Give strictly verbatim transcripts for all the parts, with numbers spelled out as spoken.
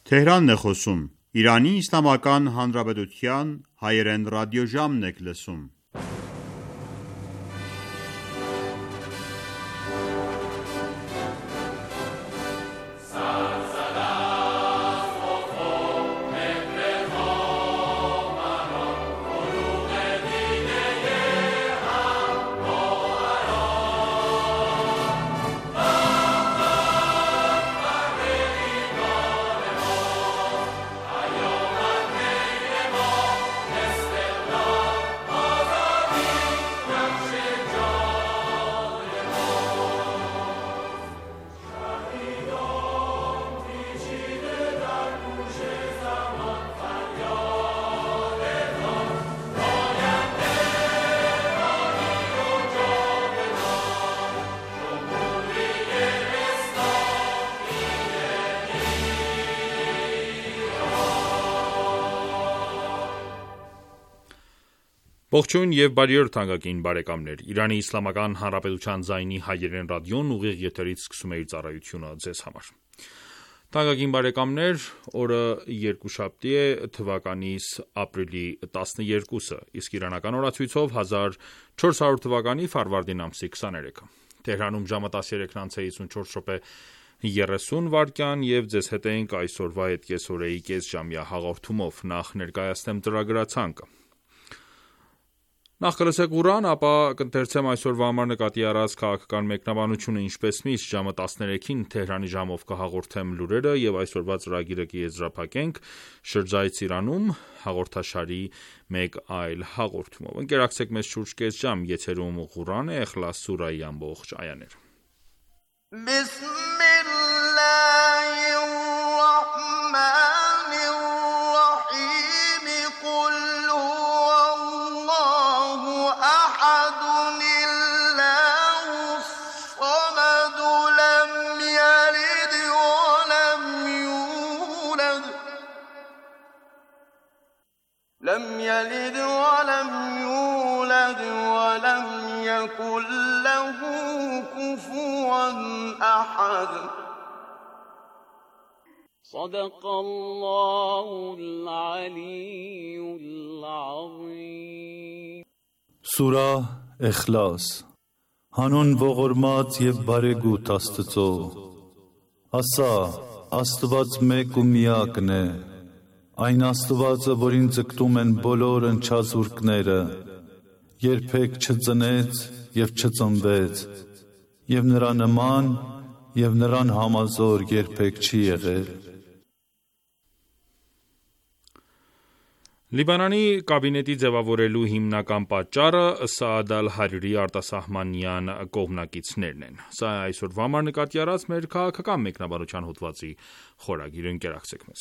Թեհրանն է խոսում, Իրանի Իսլամական Հանրապետության հայերեն ռադիոժամն եք լսում: Ողջույն եւ բարի օր թանկագին բարեկամներ: Իրանի Իսլամական Հանրապետության ձայնի հայերեն ռադիոն ուղիղ եթերից սկսում է իր ծառայությունը ձեզ համար: Թանկագին բարեկամներ, օրը երկուշաբթի է, թվականիս ապրիլի տասներկուսը, իսկ իրանական օրացույցով հազար չորս հարյուր թվականի ֆարվարդին ամսի քսաներեքը: Թեհրանում ժամը տասներեքն անց է հիսունչորս րոպե երեսուն վայրկյան եւ ձեզ հետ ենք այսօրվա հետկեսօրեի կեսժամյա հաղորդումով: Նախ ներկայացնեմ ծրագրացանկը: Նախ կլսեք Ղուրան, ապա կընթերցեմ այսօրվա համար նկատի առած քաղաքական մեկնաբանությունը, ինչպես միշտ ժամը տասներեքին Թեհրանի ժամով կհաղորդեմ լուրերը եւ այսօրվա ծրագիրը կեզրափակենք Շրջայց Իրանում հաղորդաշարի մեկ այլ հաղորդումով: Ընկերակցեք մեզ շուրջ կես ժամ, եթերում Ղուրան է, Իխլաս սուրահի ամբողջ այաները: لم يلد ولم يولد ولم يكن له كفوا أحد صدق الله العلي العظيم Սուրահ Իխլաս Հանուն ողորմած եւ բարեգութ Աստծո: Ասա, Աստված մեկ ու միակն է: Այն Աստվածը, որին ձգտում են բոլոր ընչազուրկները, երբեք չծնեց և չծնվեց, և նրա նման և նրան համազոր երբեք չի եղել: Լիբանանի կաբինետի ձևավորելու հիմնական պատճառը Սաադ Ալ-Հարիրի արտասահմանյան կողմնակիցներն են: Սա է այսօրվա համար նկատի առած մեր քաղաքական մեկնաբանության հոդվածի խորագիրը: Ընկերակցեք մեզ: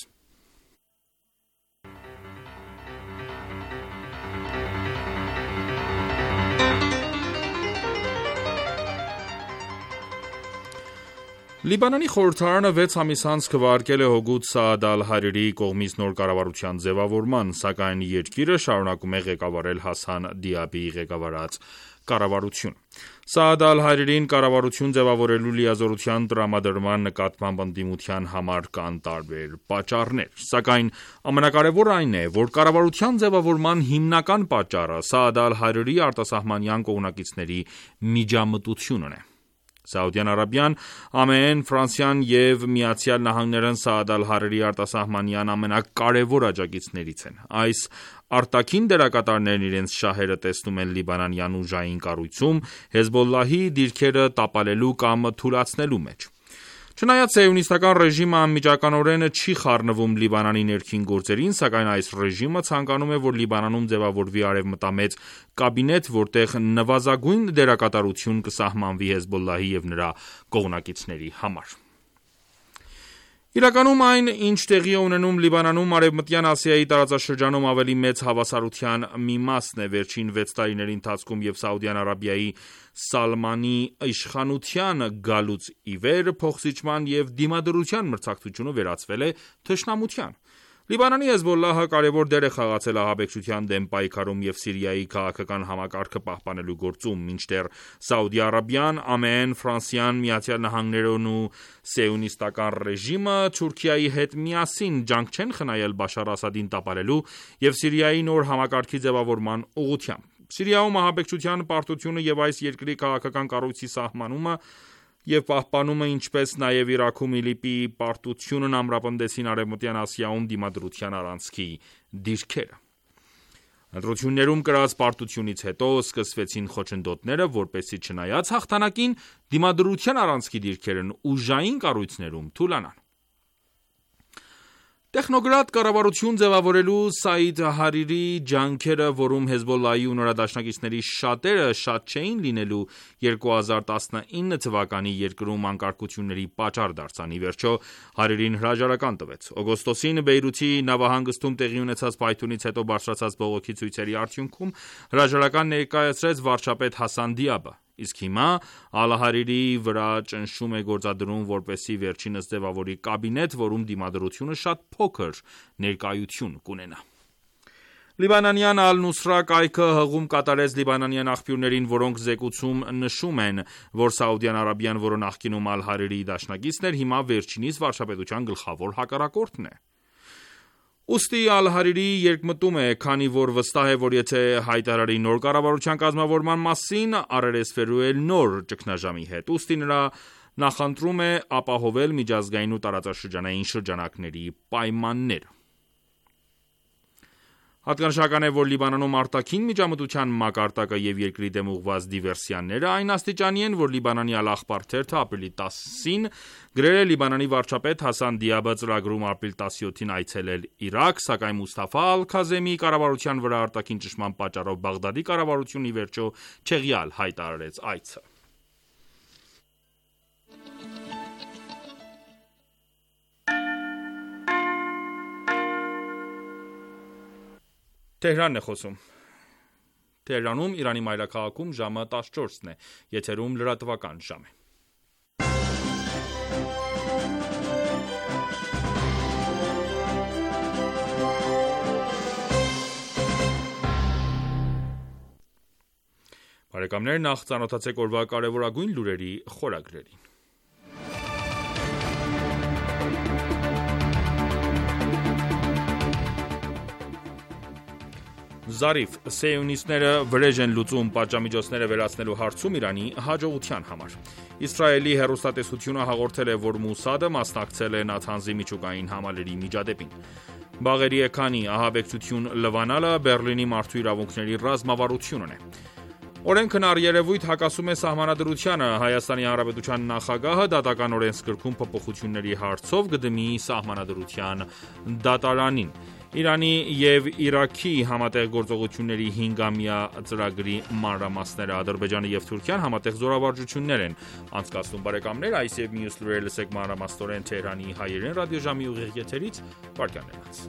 Լիբանանի խորհրդարանը վեց ամիս անց քվեարկել է հօգուտ Սաադ Ալ-Հարիրիի կողմից նոր կառավարության ձևավորման, սակայն երկիրը շարունակում է ղեկավարել Հասան Դիաբիի ղեկավարած կառավարությունը: Սաադ Ալ-Հարիրին կառավարություն ձևավորելու լիազորության տրամադրման նկատմամբ ընդդիմության համար կան տարբեր պատճառներ: Սակայն ամենակարևորը այն է, որ կառավարության ձևավորման հիմնական պատճառը Սաադ Ալ-Հարիրիի արտասահմանյան կողմնակիցների միջամտությունն է: Սաուդյան Արաբիան, ԱՄՆ-ն, Ֆրանսիան և ԱՄՆ-ն Սաադ Ալ-Հարիրիի արտասահմանյան ամենակարևոր աջակիցներից են: Այս արտաքին դերակատարներն իրենց շահերը տեսնում են լիբանանյան ուժային կառույցում Հեզբոլլահի դիրքերը տապալելու կամ թուլացնելու մեջ: Չնայած սիոնիստական ռեժիմը անմիջականորեն չի խառնվում Լիբանանի ներքին գործերին, սակայն այս ռեժիմը ցանկանում է, որ Լիբանանում ձևավորվի արևմտամետ կաբինետ, որտեղ նվազագույն դերակատարություն կսահմանվի Հեզբոլլահի և նրա կողմնակիցների համար: Իրականում այն, ինչ տեղի է ունենում Լիբանանում, Արևմտյան Ասիայի տարածաշրջանում ավելի մեծ հավասարության մի մասն է: Վերջին վեց տարիների ընթացքում և Սաուդյան Արաբիայի Սալմանի իշխանության գալուց ի վեր, փոխզիջման և դիմադրության մրցակցությունը վերածվել է թշնամության: Լիբանանի Հեզբոլլահը կարևոր դեր է խաղացել ահաբեկչության դեմ պայքարում և Սիրիայի քաղաքական համակարգը պահպանելու գործում, մինչդեռ Սաուդի Արաբիան, ԱՄՆ-ն, Ֆրանսիան, Միացյալ Նահանգներն ու սիոնիստական ռեժիմը Թուրքիայի հետ միասին ջանք չեն խնայել Բաշար Ասադին տապալելու և Սիրիայի նոր համակարգի ձևավորման ուղղությամբ։ Սիրիայում ահաբեկչության պարտությունը և այս երկրի քաղաքական կառույցի սահմանումը և պահպանումը, ինչպես նաև Իրաքում ԻԼԻՊ-ի պարտությունն ամրապնդեցին Արևմտյան Ասիայում դիմադրության առանցքի դիրքերը։ Ընտրություններում կրած պարտությունից հետո սկսվեցին խոչընդոտները, որպեսզի չնայած հաղթանակին, դիմադրության առանցքի դիրքերն ուժային կառույցներում թուլանան։ Տեխնոկրատ կառավարություն ձևավորելու Սաիդ Հարիրիի ջանքերը, որում Հեզբոլլահի ու նրա դաշնակիցների շատերը շատ չէին լինելու, երկու հազար տասնինը թվականի երկրում անկարգությունների պատճառ դարձան։ Ի վերջո Հարիրին հրաժարական տվեց։ Օգոստոսին Բեյրութի նավահանգստում տեղի ունեցած փայթյունից հետո բարձրացած բողոքի ցույցերի արդյունքում հրաժարական ներկայացրեց վարչապետ Հասան Դիաբը։ Իսկ հիմա Ալ-Հարիրիի վրա ճնշում է գործադրում, որպեսզի վերջինս ձևավորի կաբինետ, որում դիմադրությունը շատ փոքր ներկայություն կունենա։ Լիբանանյան Ալ-Նուսրա կայքը հղում կատարեց լիբանանյան աղբյուրներին, որոնք զեկուցում նշում են, որ Սաուդյան Արաբիան, որը նախկինում Ալ-Հարիրիի դաշնակիցն էր, հիմա վերջինիս վարչապետության գլխավոր հակառակորդն է։ Ուստի Ալ-Հարիրիի երկմտում է, քանի որ վստահ է, որ եթե հայտարարի նոր կառավարության կազմավորման մասին, առերեսվելու է նոր ճգնաժամի հետ։ Ուստի նրա նախընտրում է ապահովել միջազգային ու տարածաշրջանային շրջանակների պայմանները։ Հատկանշական է, որ Լիբանանում արտաքին միջամտության մակարդակը և երկրի դեմ ուղղված դիվերսիաները այն աստիճանի են, որ Լիբանանի Ալ-Ախբար թերթը ապրիլի տասին գրել է Լիբանանի վարչապետ Հասան Դիաբը ծրագրում ապրիլի տասնյոթին այցելել Իրաք, սակայն Մուստաֆա Ալ-Քազեմի կառավարության վրա արտաքին ճնշման պատճառով Բաղդադի կառավարությունն ի վերջո չեղյալ հայտարարեց այցը։ Թեհրանն է խոսում։ Թեհրանում Իրանի մայրաքաղաքում ժամը տասնչորսն է, եթերում լրատվական ժամ է։ Բարեկամներ, նախ ծանոթացեք օրվա կարևորագույն լուրերի խորագրերին։ Զարիֆ. Սիոնիստները վրեժ են լուծում պատժամիջոցները վերացնելու հարցում Իրանի հաջողության համար։ Իսրայելի հեռուստատեսությունը հաղորդել է, որ Մոսադը մասնակցել է Նաթանզի միջուկային համալիրի միջադեպին։ Բաղերի էքանի ահաբեկչություն լվանալը Բեռլինի մարդու իրավունքների ռազմավարությունն է։ Օրենքն առերևույթ հակասում է Սահմանադրությանը, Հայաստանի Հանրապետության նախագահը դատական օրենսգրքում փոփոխությունների հարցով կդիմի Սահմանադրության դատարանին։ Իրանի և Իրաքի համատեղ գործողությունների հինգամյա ծրագրի մանրամասները Ադրբեջանը և Թուրքիան համատեղ զորավարժություններ են անցկացնում։ Բարեկամներ, այս և մյուս լուրերը լսեք մանրամասնորեն Թեհրանի հայերեն ռադիոժամի ուղիղ եթերից վայրկյաններ անց։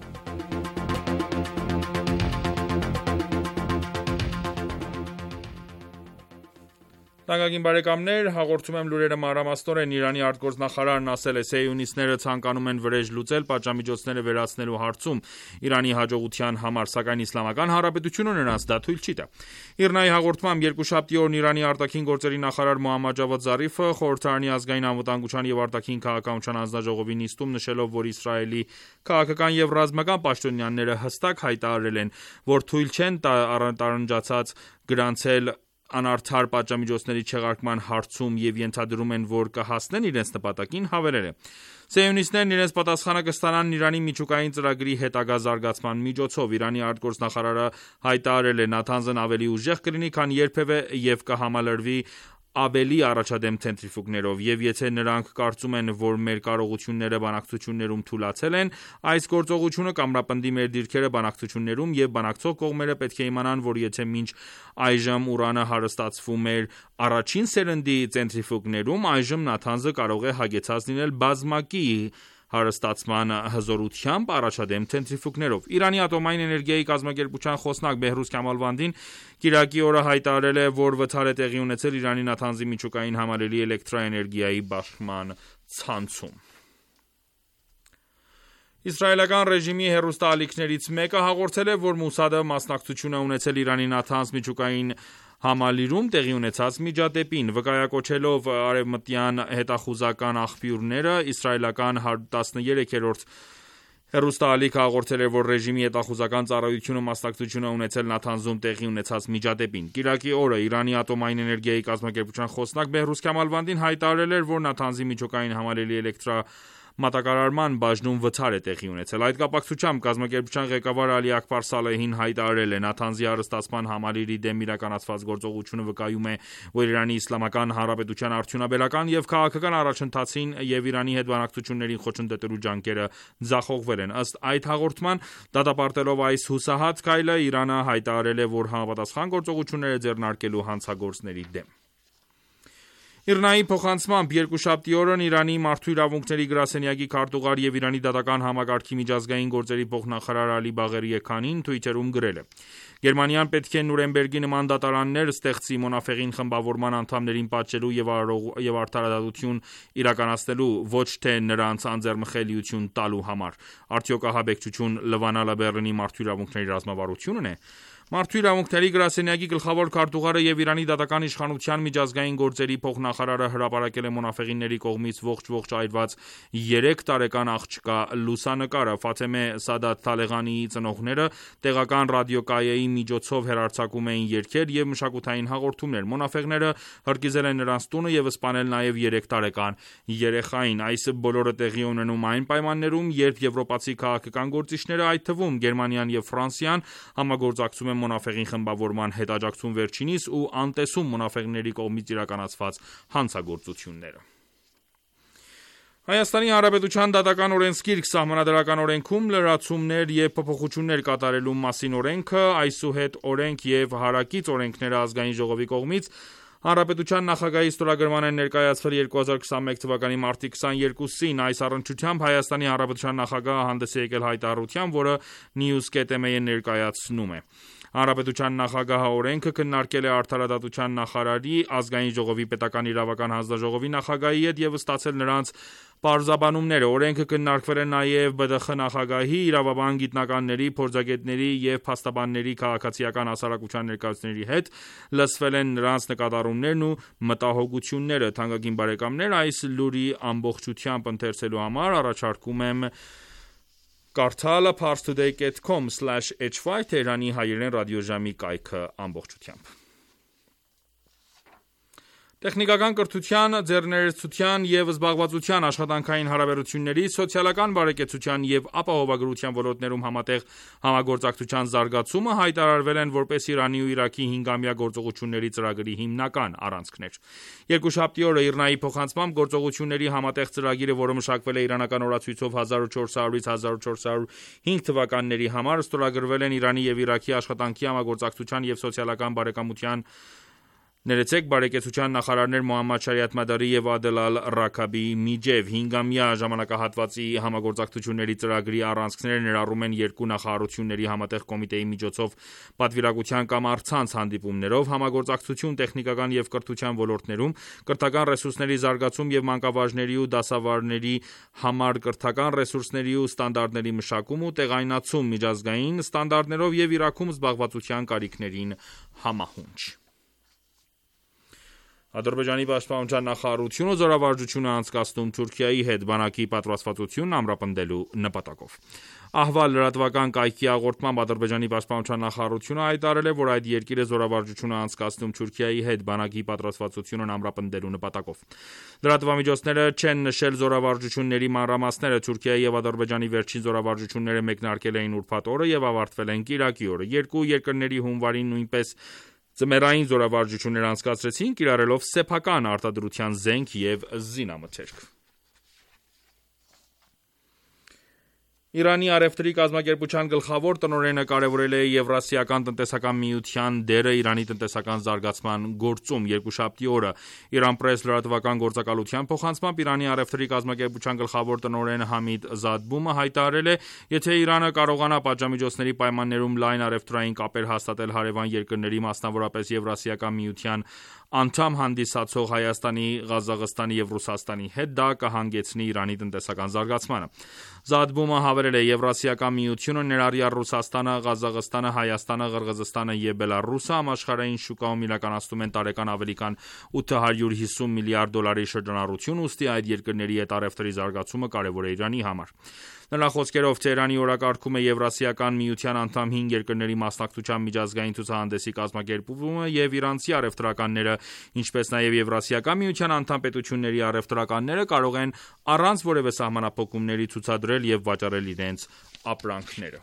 Թանկագին բարեկամներ, հաղորդում եմ լուրերը մանրամասնորեն։ Իրանի արտգործնախարարն ասել է, սիոնիստները ցանկանում են վրեժ լուծել պատժամիջոցները վերացնելու հարցում Իրանի հաջողության համար, սակայն Իսլամական Հանրապետությունը նրանց դա թույլ չի տա։ ԻՌՆԱ-ի հաղորդմամբ երկուշաբթի օրն Իրանի արտաքին գործերի նախարար Մոհամմադ Ջավադ Զարիֆը խորհրդարանի ազգային անվտանգության և արտաքին քաղաքականության հանձնաժողովի նիստում նշելով, որ Իսրայելի քաղաքական և ռազմական պաշտոնյաները հստակ հայտարարել են, որ թույլ չեն տարընջացած գրանցել անարդար պատժամիջոցների չեղարկման հարցում և ենթադրում են, որ կհասնեն իրենց նպատակին, հավելել է. Սիոնիստներն իրենց պատասխանը կստանան Իրանի միջուկային ծրագրի հետագա զարգացման միջոցով։ Իրանի արտգործնախարարը հայտարարել է. Նաթանզն ավելի ուժեղ կլինի, քան երբևէ և կհամալրվի ավելի առաջադեմ ցենտրիֆուգներով, և եթե նրանք կարծում են, որ մեր կարողությունները բանակցություններում թուլացել են, այս գործողությունը կամրապնդի մեր դիրքերը բանակցություններում, և բանակցող կողմերը պետք է իմանան, որ եթե մինչ այժմ ուրանը հարստացվում էր առաջին սերնդի ցենտրիֆուգներում, այժմ Նաթանզը կարող է հագեցած լինել բազմակի հարստացման հզորությամբ առաջադեմ ցենտրիֆուգներով։ Իրանի ատոմային էներգիայի կազմակերպության խոսնակ Բեհրուզ Քամալվանդին կիրակի օրը հայտարարել է, որ վթար է տեղի ունեցել Իրանի Նաթանզի միջուկային համալիրի էլեկտրաէներգիայի բաշխման ցանցում։ Իսրայելական ռեժիմի հեռուստաալիքներից մեկը հաղորդել է, որ Մոսադը մասնակցություն է ունեցել Իրանի Նաթանզ միջուկային համալիրում տեղի ունեցած միջադեպին, վկայակոչելով արևմտյան հետախուզական աղբյուրները, իսրայելական հարյուր տասներեքերորդ հեռուստաալիքը հաղորդել էր, որ ռեժիմի հետախուզական ծառայությունը մասնակցություն է ունեցել Նաթանզում տեղի ունեցած միջադեպին։ Կիրակի օրը Իրանի ատոմային էներգիայի կազմակերպության խոսնակ Բեհրուզ Քամալվանդին հայտարարել էր, որ Նաթանզի միջուկային համալիրի էլեկտրա մատակարարման բաժնում վթար է տեղի ունեցել։ Այդ կապակցությամբ կազմակերպության ղեկավար Ալի Աքբար Սալեհին հայտարարել է. Նաթանզի հարստացման համալիրի դեմ իրականացված գործողությունը վկայում է, որ Իրանի Իսլամական Հանրապետության արդյունաբերական եւ քաղաքական առաջընթացին եւ Իրանի հետ բանակցություններին խոչընդոտելու ջանքերը ձախողվել են։ Ըստ այդ հաղորդման, դատապարտելով այս հուսահատ քայլը, Իրանը հայտարարել է, որ համապատասխան գործողություններ է ձեռնարկելու հանցագործների դեմ։ Իրնայի փոխանցմամբ երկուշաբթի օրն Իրանի մարդու իրավունքների գրասենյակի քարտուղար եւ Իրանի դատական համակարգի միջազգային գործերի փոխնախարար Ալի Բաղերի Եքանին Twitter-ում գրել է. Գերմանիան պետք է Նուրենբերգի նման դատարաններ ստեղծի Մոնաֆեղին խմբավորման անդամներին պատժելու եւ եւ արդարադատություն իրականացնելու, ոչ թե նրանց անձեռմխելիություն տալու համար։ Արդյոք ահաբեկչություն Լվանալը Բեռլինի մարդու իրավունքների ռազմավարությունն է։ Մարդու իրավունքների գրասենյակի գլխավոր քարտուղարը եւ Իրանի դատական իշխանության միջազգային գործերի փոխնախարարը հրապարակել է Մոնաֆեղինների կողմից ողջ-ողջ այրված երեք տարեկան աղջկա լուսանկարը։ Ֆաթեմե Սադատ Թալեղանիի ծնողները տեղական ռադիոկայայի միջոցով հեռարձակում էին երգեր եւ մշակութային հաղորդումներ։ Մոնաֆեղները հրկիզել են նրանց տունը եւ սպանել նաեւ երեք տարեկան երեխային։ Այս բոլորը տեղի ունենում այն պայմաններում, երբ եվրոպացի քաղաքական գործիչները, այդ թվում Գերմանիան եւ Ֆրանսիան, համագործակցում են Մոնաֆեղին խմբավորման հետ աջակցում վերջինիս ու անտեսում մոնաֆեղների կողմից իրականացված հանցագործությունները։ Հայաստանի Հանրապետության դատական օրենսգիրք սահմանադրական օրենքում լրացումներ եւ փոփոխություններ կատարելու մասին օրենքը, այսուհետ օրենք եւ հարակից օրենքները ազգային ժողովի կողմից Հանրապետության նախագահի ստորագրման են ներկայացվել երկու հազար քսանմեկ թվականի մարտի քսաներկուսին։ Այս առնչությամբ Հայաստանի Հանրապետության նախագահը հանդես է եկել հայտարարությամբ, որը News.am-ը ներկայացնում է։ Հանրապետության նախագահը օրենքը քննարկել է Արդարադատության նախարարի, ազգային ժողովի պետական իրավական հանձնաժողովի նախագահի հետ եւ ստացել նրանց պարզաբանումները։ Օրենքը քննարկվել է նաեւ B D X նախագահի, իրավաբան գիտնականների, փորձագետների եւ փաստաբանների քաղաքացիական հասարակության ներկայացուցիչների հետ, լսվել են նրանց նկատառումներն ու մտահոգությունները։ Թանկագին բարեկամներ, այս լուրի ամբողջությամբ ընթերցելու համար առաջարկում եմ կարդալ parstoday dot com slash h y Թեհրանի հայերեն ռադիոժամի կայքը ամբողջությամբ։ Տեխնիկական կրթության, ձեռներեցության եւ զբաղվածության աշխատանքային հարաբերությունների, սոցիալական բարեկեցության եւ ապահովագրության ոլորտներում համատեղ համագործակցության զարգացումը հայտարարվել են որպես Իրանի ու Իրաքի հինգամյա գործողությունների ծրագրի հիմնական առանցքներ։ Երկուշաբթի օրը Իրնայի փոխանցմամբ գործողությունների համատեղ ծրագիրը, որը մշակվել է իրանական օրացույցով հազար չորս հարյուրից հազար չորս հարյուր հինգ թվականների համար, ստորագրվել են Իրանի եւ Իրաքի աշխատանքի համագործակցության եւ սոցիալական բարեկամության Ներեցեք բարեկեցության նախարարներ Մոհամմադ Շարիաթ Մադարի եւ Ադել Ալ-Ռաքաբիի միջև հինգամյա ժամանակահատվածի համագործակցությունների ծրագրի առանցքները ներառում են երկու նախարարությունների համատեղ կոմիտեի միջոցով պատվիրակության կամ առցանց հանդիպումներով, համագործակցություն տեխնիկական եւ կրթության ոլորտներում, կրթական ռեսուրսների զարգացում եւ մանկավարժների ու դասավարների համար կրթական ռեսուրսների ու ստանդարտների մշակում ու տեղայնացում միջազգային ստանդարտներով եւ Իրաքում զբաղվածության կարիքներին համահունչ։ Ադրբեջանի պաշտպանության նախարարությունը զորավարժություն է անցկացնում Թուրքիայի հետ բանակի պատրաստվածությունն ամրապնդելու նպատակով։ Ահվա լրատվական կայքի հաղորդմամբ Ադրբեջանի պաշտպանության նախարարությունը հայտարարել է, որ այդ երկիրը զորավարժություն է անցկացնում Թուրքիայի հետ բանակի պատրաստվածությունն ամրապնդելու նպատակով։ Լրատվամիջոցները չեն նշել զորավարժությունների մանրամասները։ Թուրքիայի եւ Ադրբեջանի վերջին զորավարժությունները մեկնարկել էին ուրբաթ օրը եւ ավարտվել են կիրակի օրը։ Երկու երկրների հունվարին նույնպես Ձմեռային զորավարժություններ անցկացրեցին, կիրառելով սեփական արտադրության զենք եւ զինամթերք։ Իրանի առևտրի կազմակերպության գլխավոր տնօրենը կարևորել է Եվրասիական տնտեսական միության դերը Իրանի տնտեսական զարգացման գործում։ Երկուշաբթի օրը Iran Press լրատվական գործակալության փոխանցմամբ Իրանի առևտրի կազմակերպության գլխավոր տնօրեն Համիդ Զադբումը հայտարարել է, եթե Իրանը կարողանա պատժամիջոցների պայմաններում լայն առևտրային կապեր հաստատել հարևան երկրների, մասնավորապես Եվրասիական միության անդամ հանդիսացող Հայաստանի, Ղազախստանի և Ռուսաստանի հետ դա կհանգեցնի Իրանի տնտեսական զարգացմանը։ Զադբումը հավելել է. Եվրասիական միությունը, ներառյալ Ռուսաստանը, Ղազախստանը, Հայաստանը, Ղրղզստանը և Բելառուսը, համաշխարհային շուկայում իրականացնում են տարեկան ավելի քան ութ հարյուր հիսուն միլիարդ դոլարի շրջանառություն, ուստի այդ երկրների հետ առևտրի զարգացումը կարևոր է Իրանի համար։ Նրա խոսքերով, Թեհրանի օրակարգում է Եվրասիական միության անդամ հինգ երկրների մասնակցությամբ միջազգային ցուցահանդեսի կազմակերպումը և իրանցի առևտրականները, ինչպես նաև Եվրասիական միության անդամ պետությունների առևտրականները կարող են առանց որևէ սահմանափակումների ցուցադրել և վաճառել իրենց ապրանքները։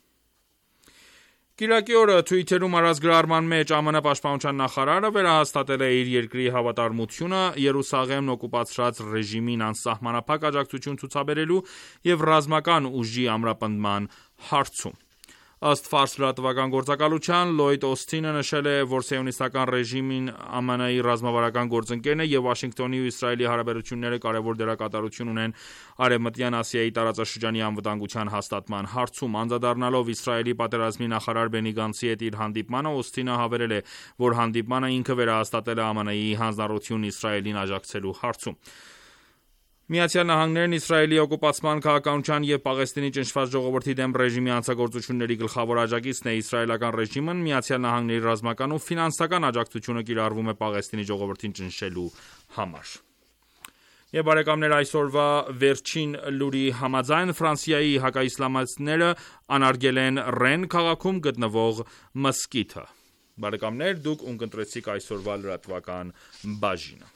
Կիրակի օրը Twitter-ում արած գրառման մեջ ԱՄՆ պաշտպանության նախարարը վերահաստատել է իր երկրի հավատարմությունը Երուսաղեմն օկուպացրած ռեժիմին անսահմանափակ աջակցություն ցուցաբերելու և ռազմական ուժի ամրապնդման հարցում։ Ըստ Ֆարս լրատվական գործակալության, Լլոյդ Օսթինը նշել է, որ Սիոնիստական ռեժիմին ԱՄՆ-ի ռազմավարական գործընկերն է և Վաշինգտոնի ու Իսրայելի հարաբերությունները կարևոր դերակատարություն ունեն Արևմտյան Ասիայի տարածաշրջանի անվտանգության հաստատման հարցում։ Անդրադառնալով Իսրայելի պատերազմի նախարար Բենի Գանցի հետ իր հանդիպմանը, Օսթինը հավելել է, որ հանդիպմանը ինքը վերահաստատել է ԱՄՆ-ի հանձնառությունն Իսրայելին աջակցելու հարցում։ Միացյալ Նահանգներն Իսրայելի օկուպացման քաղաքականության և Պաղեստինի ճնշված ժողովրդի դեմ ռեժիմի հանցագործությունների գլխավոր աջակիցն է։ Իսրայելական ռեժիմն Միացյալ Նահանգների ռազմական ու ֆինանսական աջակցությունը կիրառվում է Պաղեստինի ժողովրդին ճնշելու համար։ Եվ բարեկամներ, այսօրվա վերջին լուրի համաձայն Ֆրանսիայի հակաիսլամիստները անարգել են Ռեն քաղաքում գտնվող մզկիթը։ Բարեկամներ, դուք ունկնդրեցիք այսօրվա լրատվական բաժինը։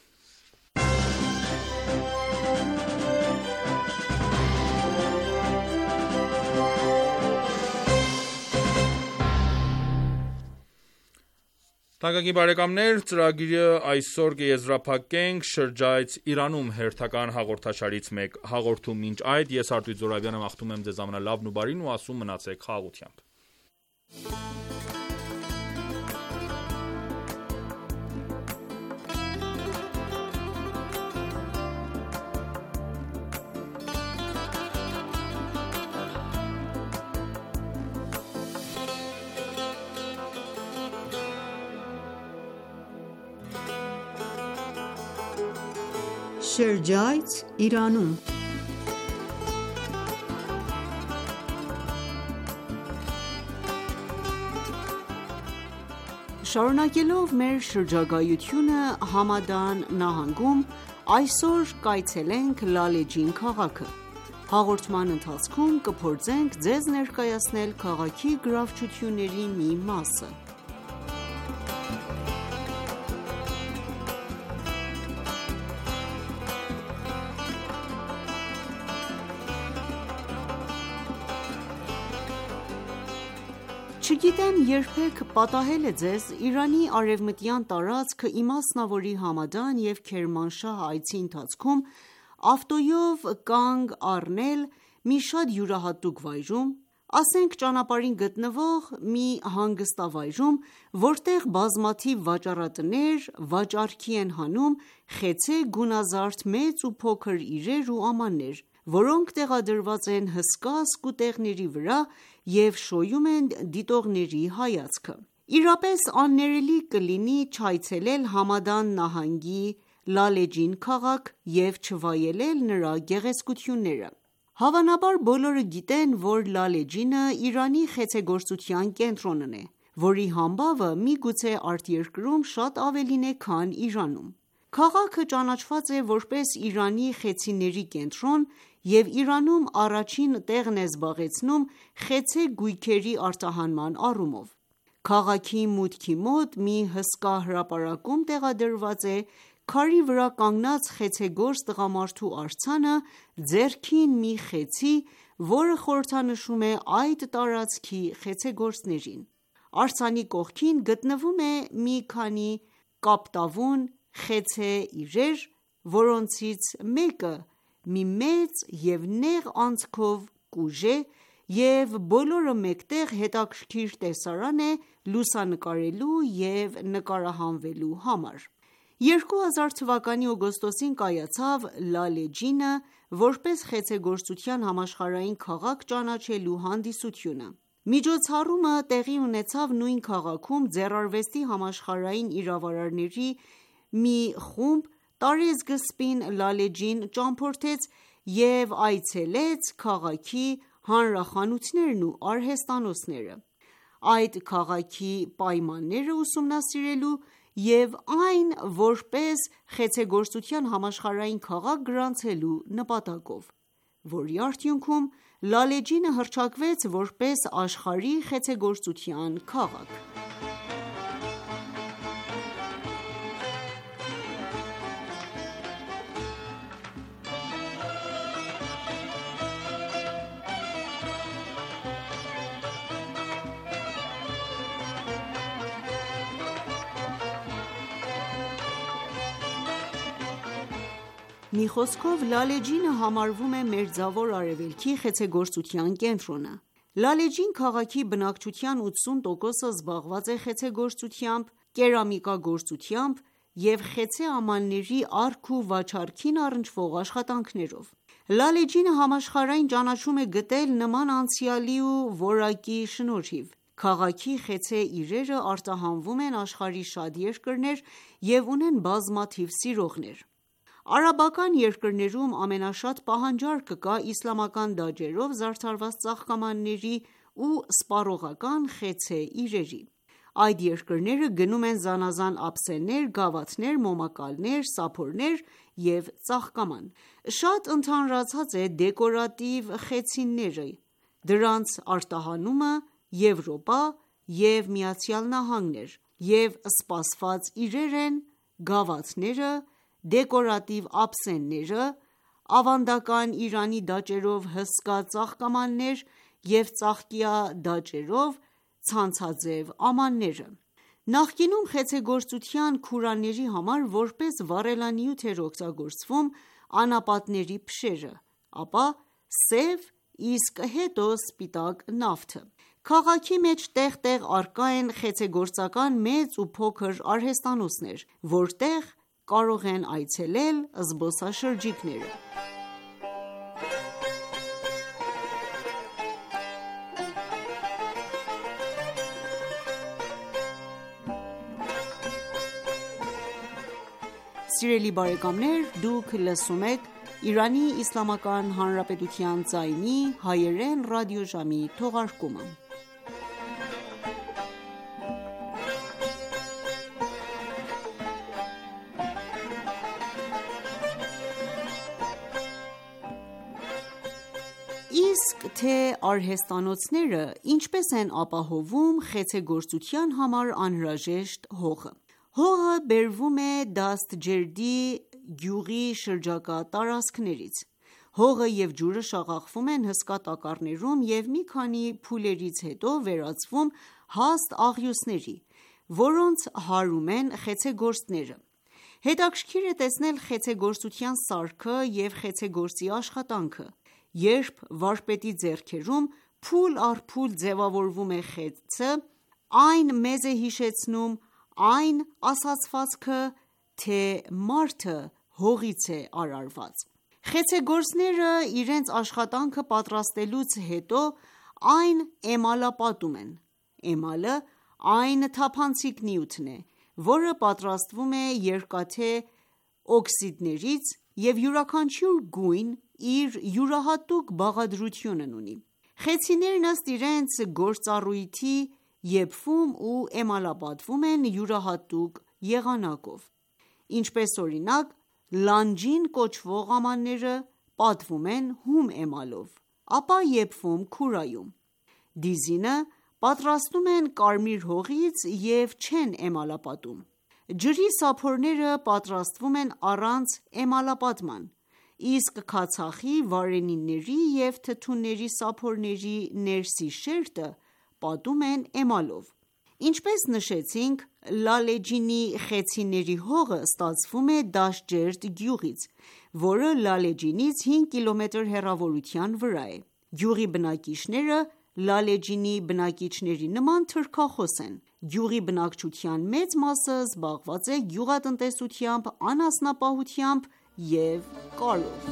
Թանկագին բարեկամներ, ծրագիրը այսօր կեզրափակենք շրջայց Իրանում հերթական հաղորդաշարից մեկ հաղորդում։ Մինչ այդ ես Արտույտ Զոհրաբյանը մաղթում եմ ձեզ ամենալավն ու բարին ու ասում մնացեք խաղաղությամբ։ Շրջայց Իրանում Շարունակելով մեր շրջագայությունը Համադան նահանգում, այսօր կայցելենք Լալեջին քաղաքը։ Հաղորդման ընթացքում կփորձենք ձեզ ներկայացնել քաղաքի գրավչությունների մի մասը։ Չգիտեմ երբեք պատահել է ձեզ Իրանի արևմտյան տարածքը իմասնավորի Համադան և Քերմանշահ այցի ընթացքում ավտոյով կանգ առնել մի շատ յուրահատուկ վայրում, ասենք ճանապարհին գտնվող մի հանգստավայրում, որտեղ բազմաթիվ վաճառատներ վաճառքի են հանում խեցե գունազարդ մեծ ու փոքր իրեր ու ամաններ, որոնք տեղադրված են հսկա սկուտեղների վրա և շոյում են դիտողների հայացքը։ Իրապես աններելի կլինի չայցելել Համադան նահանգի Լալեջին քաղաք և չվայելել նրա գեղեցկությունները։ Հավանաբար բոլորը գիտեն, որ Լալեջինը Իրանի խեցեգործության կենտրոնն է, որի համբավը միգուցե արտերկրում շատ ավելին է, քան Իրանում։ Քաղաքը ճանաչված է որպես Իրանի խեցիների կենտրոն և Իրանում առաջին տեղն է զբաղեցնում խեցե գույքերի արտահանման առումով։ Քաղաքի մուտքի մոտ մի հսկա հրապարակում տեղադրված է քարի վրա կանգնած խեցեգործ տղամարդու արձանը ձեռքին մի խեցի, որը խորհրդանշում է այդ տարածքի խեցեգործներին։ Արձանի կողքին գտնվում է մի քանի կապտավուն խեցե իրեր, որոնցից մեկը մի մեծ և նեղ անցքով կուժ է և բոլորը մեկտեղ հետաքրքիր տեսարան է լուսանկարելու և նկարահանվելու համար։ երկու հազար թվականի օգոստոսին կայացավ Լալեջինը որպես խեցեգործության համաշխարհային քաղաք ճանաչելու հանդիսությունը։ Միջոցառումը տեղի ունեցավ նույն քաղաքում ձեռարվեստի համաշխարհային իրավարարների մի խումբ տարեսկզբին Լալեջին ճամփորդեց և այցելեց քաղաքի հանրախանութներն ու արհեստանոցները, այդ քաղաքի պայմանները ուսումնասիրելու և այն որպես խեցեգործության համաշխարհային քաղաք գրանցելու նպատակով, որի արդյունքում Լալեջինը հռչակվեց որպես աշխարհի խեցեգործության քաղաք։ Մի խոսքով, Լալեջինը համարվում է Մերձավոր Արևելքի խեցեգործության կենտրոնը։ Լալեջին քաղաքի բնակչության ութսուն տոկոսը զբաղված է խեցեգործությամբ, կերամիկագործությամբ և խեցե ամանների առք ու վաչառքին առնչվող աշխատանքներով։ Լալեջինը համաշխարհային ճանաչում է գտել նման անցյալի ու որակի շնորհիվ։ Քաղաքի խեցե իրերը արտահանվում են աշխարհի շատ երկրներ և ունեն բազմաթիվ սիրողներ։ Արաբական երկրներում ամենաշատ պահանջարկը կա իսլամական դաջերով զարդարված ծաղկամանների ու սպառողական խեցե իրերի։ Այդ երկրները գնում են զանազան ափսեներ, գավաթներ, մոմակալներ, սափորներ և ծաղկաման։ Շատ ընդհանրացած է դեկորատիվ խեցիները, դրանց արտահանումը Եվրոպա և ԱՄՆ-ներ, և սպասված իրեր են գավաթները, դեկորատիվ ափսեները, ավանդական Իրանի դաջերով հսկա ծաղկամաններ և ծաղկյա դաջերով ցանցաձև ամանները։ Նախկինում խեցեգործության քուրաների համար որպես վառելանյութ էր օգտագործվում անապատների փշերը, ապա սև, իսկ հետո սպիտակ նավթը։ Քաղաքի մեջ տեղ-տեղ առկա են խեցեգործական մեծ ու փոքր արհեստանոցներ, որտեղ կարող են այցելել զբոսաշրջիկները։ Սիրելի բարեկամներ, դուք լսում եք Իրանի Իսլամական Հանրապետության ձայնի հայերեն ռադիոժամի թողարկումը։ Իսկ թե արհեստանոցները ինչպես են ապահովում խեցեգործության համար անհրաժեշտ հողը։ Հողը բերվում է Դաստջերդի գյուղի շրջակա տարածքներից։ Հողը և ջուրը շաղախվում են հսկա տակառներում և մի քանի փուլերից հետո վերածվում հաստ աղյուսների, որոնց հարում են խեցեգործները։ Հետաքրքիր է տեսնել խեցեգործության սարքը և խեցեգործի աշխատանքը։ Երբ վարպետի ձեռքերում փուլ առ փուլ ձևավորվում է խեցը, այն մեզ է հիշեցնում այն ասացվածքը, թե մարդը հողից է արարված։ Խեցեգործները իրենց աշխատանքը պատրաստելուց հետո այն էմալապատում են։ Էմալը այն թափանցիկ նյութն է, որը պատրաստվում է երկաթե օքսիդներից և յուրաքանչյուր գույն իր յուրահատուկ բաղադրությունն ունի։ Խեցիներն ըստ իրենց գործառույթի եփվում ու էմալապատվում են յուրահատուկ եղանակով, ինչպես օրինակ լանջին կոչվող ամանները պատվում են հում էմալով, ապա եփվում քուրայում։ Դիզինը պատրաստում են կարմիր հողից և չեն էմալապատում։ Ջրի սափորները պատրաստվում են առանց էմալապատման, իսկ քացախի, վարենիների և թթուների սափորների ներսի շերտը պատում են էմալով։ Ինչպես նշեցինք, Լալեջինի խեցիների հողը ստացվում է Դաշջերդ գյուղից, որը Լալեջինից հինգ կիլոմետր հեռավորության վրա է։ Գյուղի բնակիչները Լալեջինի բնակիչների նման թրքախոս են։ Գյուղի բնակչության մեծ մասը զբաղված է գյուղատնտեսությամբ, անասնապահությամբ և կարով։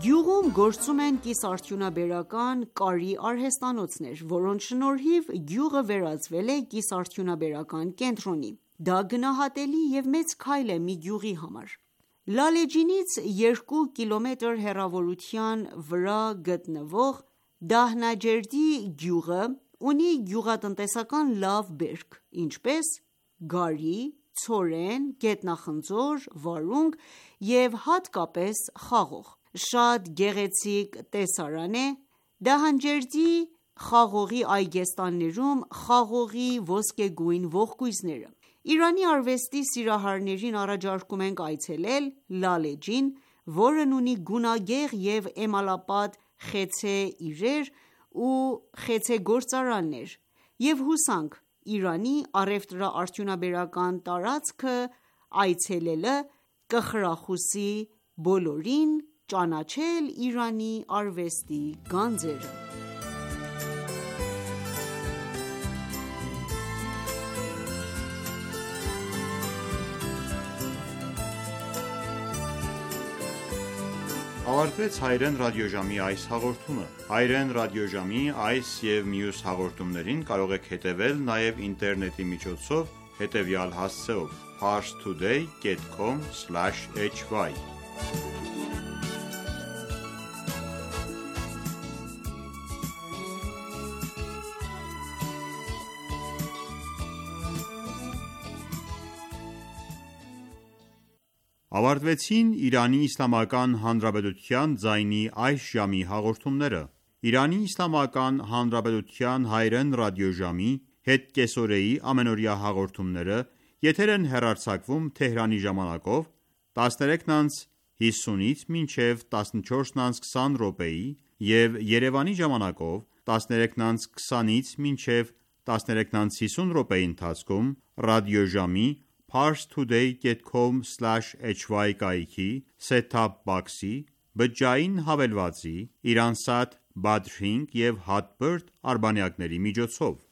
Գյուղում գործում են կիսարդյունաբերական կարի արհեստանոցներ, որոնց շնորհիվ գյուղը վերածվել է կիսարդյունաբերական կենտրոնի: Դա գնահատելի և մեծ քայլ է մի գյուղի համար: Լալեջինից երկու կիլոմետր հեռավորության վրա գտնվող Դահնաջերդի գյուղը ունի գյուղատնտեսական լավ բերք, ինչպես՝ գարի, ցորեն, գետնախնձոր, վարունգ և հատկապես խաղող: Շատ գեղեցիկ տեսարան է Դահանջերդի խաղողի այգեստաններում խաղողի ոսկեգույն ողկույզները: Իրանի արվեստի սիրահարներին առաջարկում ենք այցելել Լալեջին, որն ունի գունագեղ և էմալապատ խեցե իրեր ու խեցեգործարաններ և հուսանք Իրանի առևտրաարդյունաբերական տարածքը այցելելը կխրախուսի բոլորին ճանաչել Իրանի արվեստի գանձերը: Ավարտվեց հայրեն ռադիոժամի այս հաղորդումը: Հայրեն ռադիոժամի այս և մյուս հաղորդումներին կարող եք հետևել նաև ինտերնետի միջոցով հետևյալ հասցեով՝ parstoday dot com slash h y: Ավարտվեցին «Իրանի Իսլամական Հանրապետության» ձայնի այս ժամի հաղորդումները: «Իրանի Իսլամական Հանրապետության» հայրեն ռադիոժամի հետկեսօրեի ամենօրյա հաղորդումները եթեր են հեռարձակվում Թեհրանի ժամանակով տասներեքն անց հիսունից մինչև տասնչորսն անց քսան րոպեի և Երևանի ժամանակով տասներեքն անց քսանից մինչև տասներեքն անց հիսուն րոպեի ընթացքում ռադիոժամի parstoday dot com slash h y կայքի set-top box-ի, բջջային հավելվածի, Iransat Badrink և Hotbird արբանյակների միջոցով: